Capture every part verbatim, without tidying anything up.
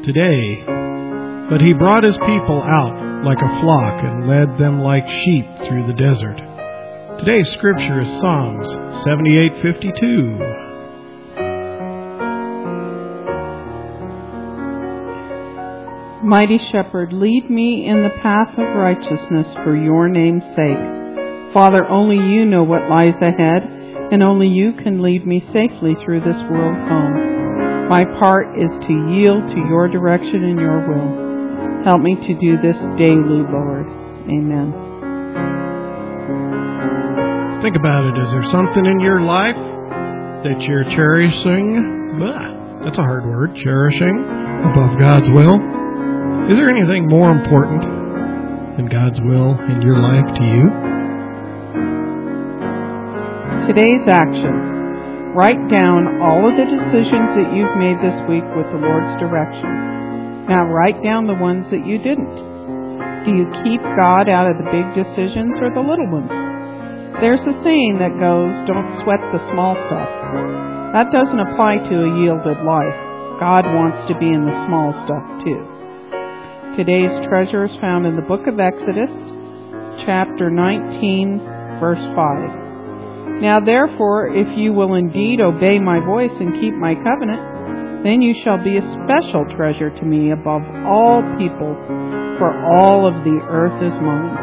today. But he brought his people out like a flock and led them like sheep through the desert. Today's scripture is Psalms seventy-eight fifty-two. Mighty Shepherd, lead me in the path of righteousness for your name's sake. Father, only you know what lies ahead, and only you can lead me safely through this world home. My part is to yield to your direction and your will. Help me to do this daily, Lord. Amen. Think about it. Is there something in your life that you're cherishing? Blah, that's a hard word. Cherishing above God's will? Is there anything more important than God's will in your life to you? Today's action. Write down all of the decisions that you've made this week with the Lord's direction. Now write down the ones that you didn't. Do you keep God out of the big decisions or the little ones? There's a saying that goes, don't sweat the small stuff. That doesn't apply to a yielded life. God wants to be in the small stuff too. Today's treasure is found in the book of Exodus, chapter nineteen, verse five. Now therefore, if you will indeed obey my voice and keep my covenant, then you shall be a special treasure to me above all people, for all of the earth is mine.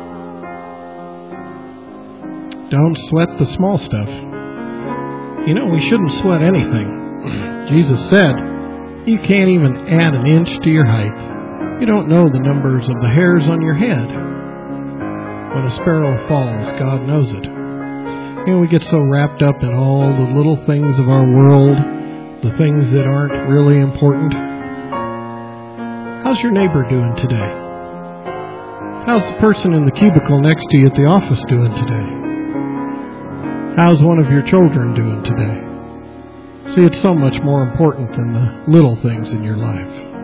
Don't sweat the small stuff. You know, we shouldn't sweat anything. Jesus said, you can't even add an inch to your height. You don't know the numbers of the hairs on your head. When a sparrow falls, God knows it. You know, we get so wrapped up in all the little things of our world, the things that aren't really important. How's your neighbor doing today? How's the person in the cubicle next to you at the office doing today? How's one of your children doing today? See, it's so much more important than the little things in your life.